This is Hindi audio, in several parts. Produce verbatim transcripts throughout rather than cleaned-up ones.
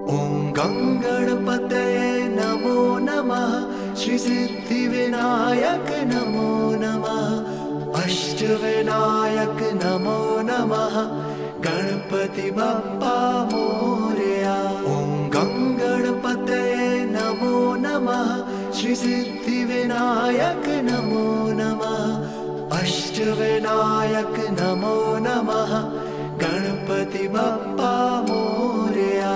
ॐ गङ्गणपतये नमो नमः। श्री सिद्धिविनायक नमो नमः। अष्टविनायक नमो नमः। गणपति बप्पा मोरया। ॐ गङ्गणपतये नमो नमः। श्री सिद्धिविनायक नमो नमः। अष्टविनायक नमो नमः। गणपति बप्पा मोरया।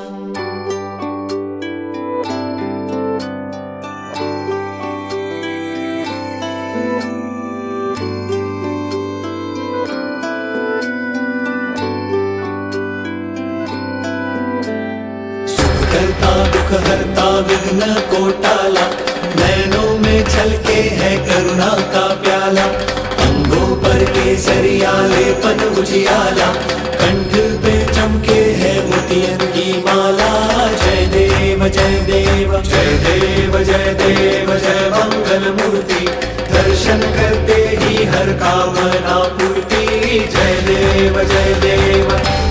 करता दुख हरता विघ्न को टाला, नैनों में छलके है करुणा का प्याला। अंगों पर केसरिया लेपन उजियाला, कंठ पे चमके है मोतियन की माला। जय देव जय देव जय देव जय देव जय मंगल मूर्ति, दर्शन करते ही हर कामना पूर्ति। जय देव जय देव।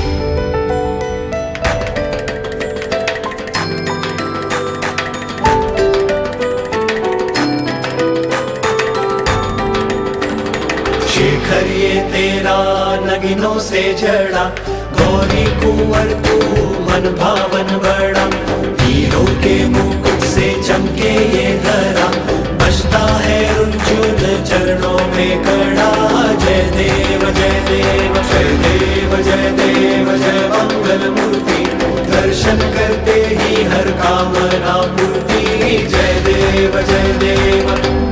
शेखर ये तेरा नगिनों से जड़ा, गौरी कुंवर तू मन भावन बड़ा। हीरों के मुकुट से चमके ये धरा, बजता है रुंझुन चरणों में कड़ा। जय देव जय देव जय देव जय देव जय मंगल मूर्ति, दर्शन करते ही हर कामना पूर्ति। जय देव जय देव।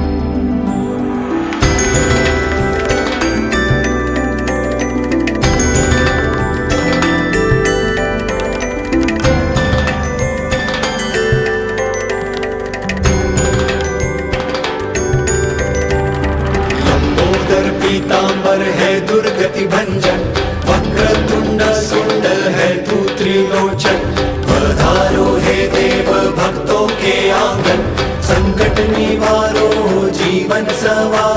पीतांबर है दुर्गति भंजन, वक्रतुंड सुंड है तू त्रिलोचन। पधारो हे देव भक्तों के आंगन, संकट निवारो जीवन सवार।